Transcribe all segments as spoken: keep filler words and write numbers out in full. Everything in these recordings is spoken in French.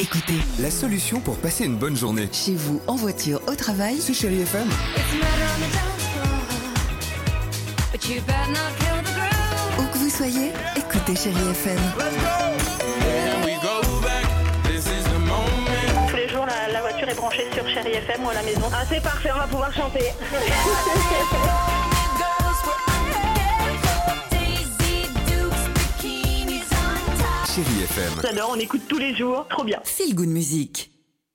écoutez. La solution pour passer une bonne journée. Chez vous, en voiture, au travail. C'est Chérie F M. Où que vous soyez, écoutez Chérie F M. Tous les jours, la, la voiture est branchée sur Chérie F M ou à la maison. Ah, c'est parfait, on va pouvoir chanter. Chérie F M. J'adore, on écoute tous les jours, trop bien. Feel Good Music.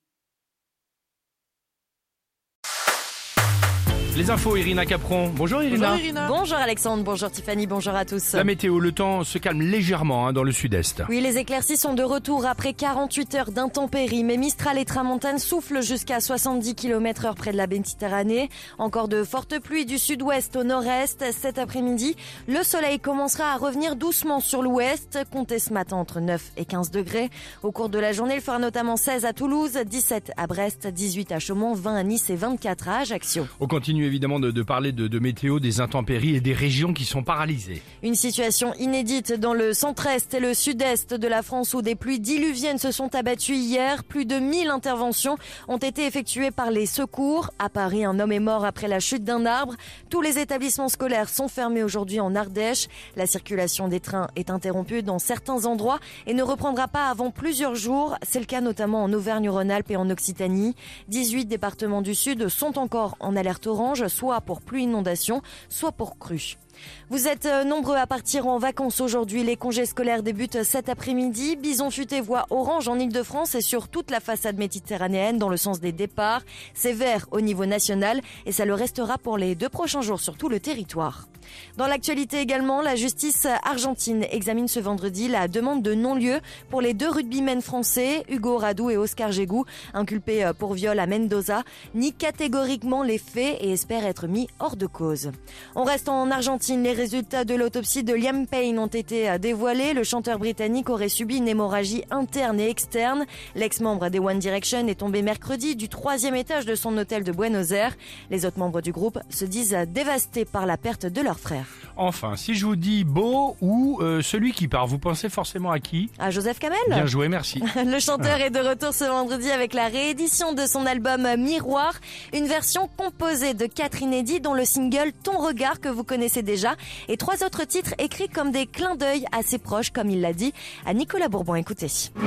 Les infos, Irina Capron. Bonjour Irina. Bonjour Irina. Bonjour Alexandre, bonjour Tiffany, bonjour à tous. La météo, le temps se calme légèrement hein, dans le sud-est. Oui, les éclaircies sont de retour après quarante-huit heures d'intempéries, mais Mistral et Tramontane soufflent jusqu'à soixante-dix kilomètres heure près de la Méditerranée. Encore de fortes pluies du sud-ouest au nord-est. Cet après-midi, le soleil commencera à revenir doucement sur l'ouest. Comptez ce matin entre neuf et quinze degrés. Au cours de la journée, il fera notamment seize à Toulouse, dix-sept à Brest, dix-huit à Chaumont, vingt à Nice et vingt-quatre à Ajaccio. On continue évidemment de, de parler de, de météo, des intempéries et des régions qui sont paralysées. Une situation inédite dans le centre-est et le sud-est de la France où des pluies diluviennes se sont abattues hier. Plus de mille interventions ont été effectuées par les secours. À Paris, un homme est mort après la chute d'un arbre. Tous les établissements scolaires sont fermés aujourd'hui en Ardèche. La circulation des trains est interrompue dans certains endroits et ne reprendra pas avant plusieurs jours. C'est le cas notamment en Auvergne-Rhône-Alpes et en Occitanie. dix-huit départements du sud sont encore en alerte orange, soit pour pluie inondation, soit pour crue. Vous êtes nombreux à partir en vacances aujourd'hui. Les congés scolaires débutent cet après-midi. Bison futé voit orange en Ile-de-France et sur toute la façade méditerranéenne dans le sens des départs. C'est vert au niveau national et ça le restera pour les deux prochains jours sur tout le territoire. Dans l'actualité également, la justice argentine examine ce vendredi la demande de non-lieu pour les deux rugbymen français, Hugo Radou et Oscar Gégou, inculpés pour viol à Mendoza, nie catégoriquement les faits et espère être mis hors de cause. On reste en Argentine. Les résultats de l'autopsie de Liam Payne ont été dévoilés. Le chanteur britannique aurait subi une hémorragie interne et externe. L'ex-membre des One Direction est tombé mercredi du troisième étage de son hôtel de Buenos Aires. Les autres membres du groupe se disent dévastés par la perte de leur frère. Enfin, si je vous dis Beau ou euh, celui qui part, vous pensez forcément à qui? À Joseph Kamel. Bien joué, merci. Le chanteur est de retour ce vendredi avec la réédition de son album Miroir, une version composée de quatre inédits dont le single Ton regard que vous connaissez déjà et trois autres titres écrits comme des clins d'œil assez proches, comme il l'a dit à Nicolas Bourbon. Écoutez.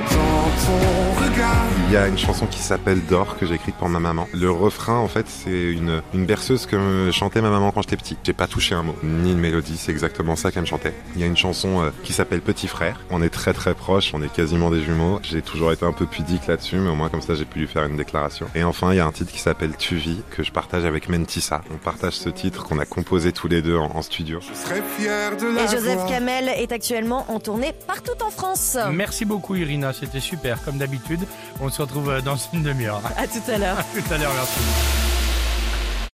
Il y a une chanson qui s'appelle D'or que j'ai écrite pour ma maman. Le refrain, en fait, c'est une, une berceuse que chantait ma maman quand j'étais petit. J'ai pas touché un mot, ni une mélodie, c'est exactement ça qu'elle me chantait. Il y a une chanson euh, qui s'appelle Petit frère. On est très très proches, on est quasiment des jumeaux. J'ai toujours été un peu pudique là-dessus, mais au moins comme ça j'ai pu lui faire une déclaration. Et enfin, il y a un titre qui s'appelle Tu vis, que je partage avec Mentissa. On partage ce titre qu'on a composé tous les deux en, en studio. Je serais fier de la Et Joseph voir. Kamel est actuellement en tournée partout en France. Merci beaucoup Irina, c'était super. Comme d'habitude, on se retrouve dans une demi-heure. À tout à l'heure. À tout à l'heure, merci.